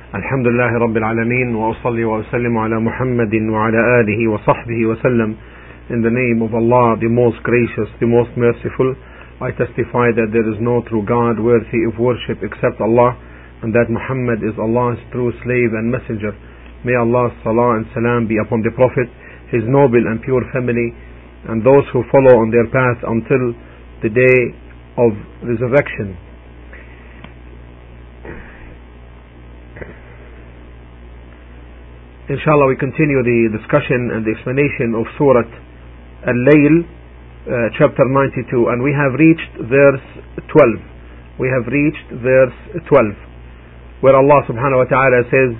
الحمد لله رب العالمين وأصلي وأسلم على محمد وعلى آله وصحبه وسلم. In the name of Allah, the most gracious, the most merciful, I testify that there is no true God worthy of worship except Allah, and that Muhammad is Allah's true slave and messenger. May Allah's salah and salam be upon the Prophet, his noble and pure family, and those who follow on their path until the day of resurrection. Inshallah, we continue the discussion and the explanation of Surah Al-Layl, chapter 92, and we have reached verse 12. We have reached verse 12, where Allah subhanahu wa ta'ala says,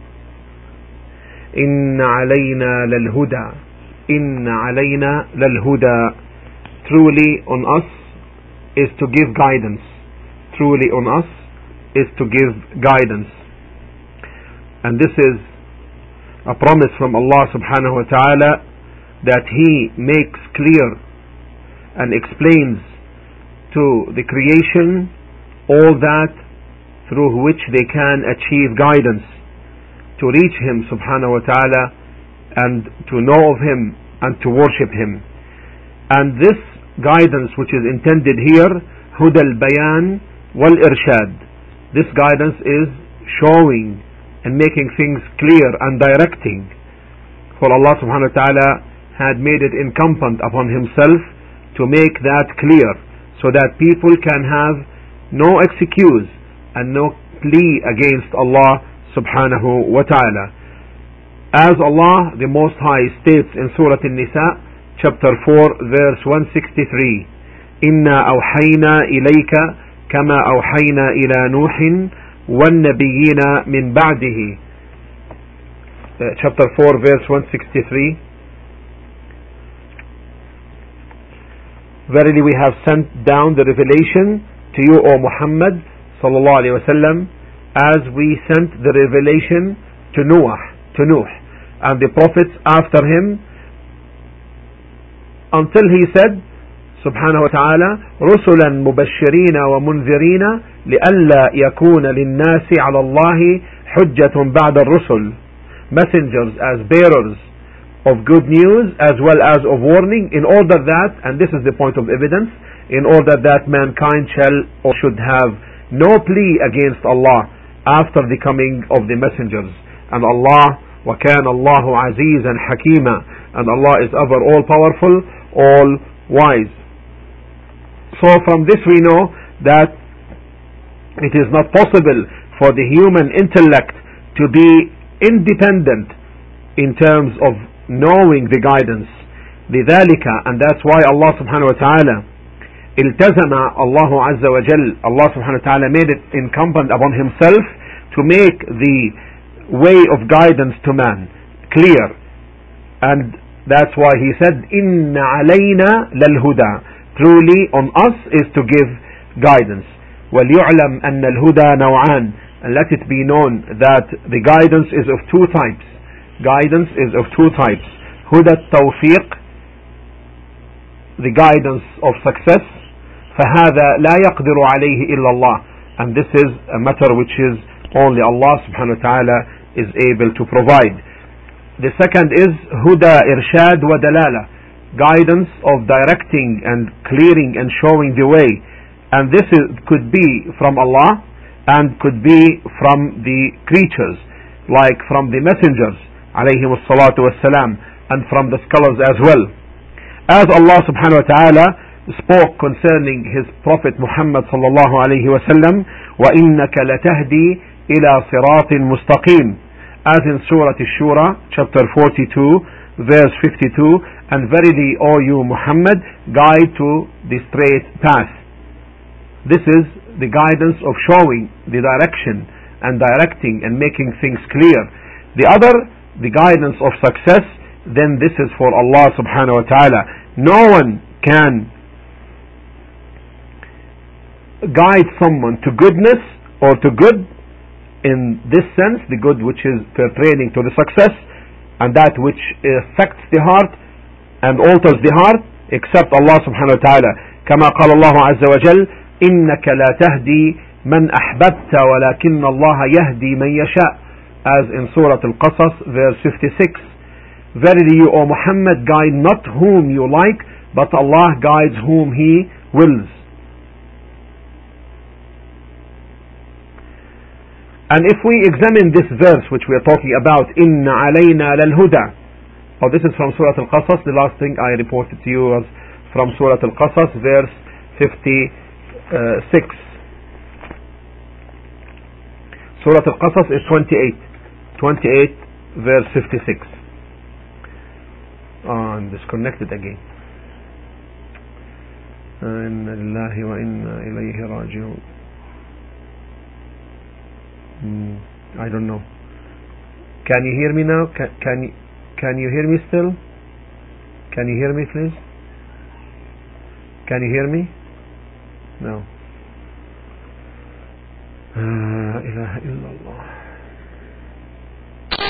Inna alayna lal-huda, Inna alayna lal-huda. Truly on us is to give guidance. Truly on us is to give guidance. And this is a promise from Allah subhanahu wa ta'ala that He makes clear and explains to the creation all that through which they can achieve guidance to reach Him subhanahu wa ta'ala and to know of Him and to worship Him. And this guidance which is intended here, huda al-bayan wal-irshad, this guidance is showing and making things clear and directing. For Allah subhanahu wa ta'ala had made it incumbent upon Himself to make that clear, so that people can have no excuse and no plea against Allah subhanahu wa ta'ala. As Allah the Most High states in Surah An-Nisa, chapter 4, verse 163, Inna awhayna ilayka kama awhayna ila Nuhin وَالنَّبِيِّينَ مِنْ بَعْدِهِ. Chapter 4, verse 163. Verily we have sent down the revelation to you, O Muhammad sallallahu alayhi wa sallam, as we sent the revelation to Nuh, and the prophets after him, until he said, subhanahu wa ta'ala, رُسُلًا مُبَشِّرِينَ وَمُنذِرِينَ لِأَلَّا يَكُونَ لِلنَّاسِ عَلَى اللَّهِ حُجَّةٌ بَعْدَ الرُّسُلِ. Messengers as bearers of good news as well as of warning, in order that, and this is the point of evidence, in order that mankind shall or should have no plea against Allah after the coming of the messengers. And Allah, وَكَانَ اللَّهُ عَزِيزًا حَكِيمًا, and Allah is ever all powerful, all wise. So from this we know that it is not possible for the human intellect to be independent in terms of knowing the guidance. لذلك, and that's why Allah subhanahu wa ta'ala التزم الله عز وجل, Allah subhanahu wa ta'ala made it incumbent upon Himself to make the way of guidance to man clear. And that's why He said, إِنَّ عَلَيْنَا لَلْهُدَى. Truly on us is to give guidance. وَلْيُعْلَمْ أَنَّ الْهُدَى نَوْعَانِ. And let it be known that the guidance is of two types. Guidance is of two types. هُدَى التَّوْفِيقِ, the guidance of success. فَهَذَا لَا يَقْدِرُ عَلَيْهِ إِلَّا اللَّهِ. And this is a matter which is only Allah subhanahu wa ta'ala is able to provide. The second is هُدَى إِرْشَادِ وَدَلَالَةِ, guidance of directing and clearing and showing the way. And this could be from Allah and could be from the creatures, like from the messengers alayhim as-salatu was-salam, and from the scholars as well. As Allah subhanahu wa ta'ala spoke concerning His Prophet Muhammad sallallahu alayhi wa sallam, وَإِنَّكَ لَتَهْدِي إِلَى صِرَاطٍ مُسْتَقِيمٍ, as in Surah Ash-Shura, chapter 42, verse 52, and verily, O you Muhammad, guide to the straight path. This is the guidance of showing the direction and directing and making things clear. The other, the guidance of success, then this is for Allah subhanahu wa ta'ala. No one can guide someone to goodness or to good in this sense, the good which is pertaining to the success and that which affects the heart and alters the heart, except Allah subhanahu wa ta'ala. كما قال الله عز وجل إنك لا تهدي من أحببت ولكن الله يهدي من يشاء, as in Surah Al-Qasas verse 56. Verily you, O Muhammad, guide not whom you like, but Allah guides whom He wills. And if we examine this verse which we are talking about, إِنَّ عَلَيْنَا لَلْهُدَى, this is from Surah Al-Qasas. The last thing I reported to you was from Surah Al-Qasas verse 56. Surah Al-Qasas is 28 verse 56. I'm disconnected again. Inna lillahi wa inna ilayhi raji'un. I don't know. Can you hear me now? Can you hear me still? Can you hear me, please? Can you hear me? No. La ilaha illallah.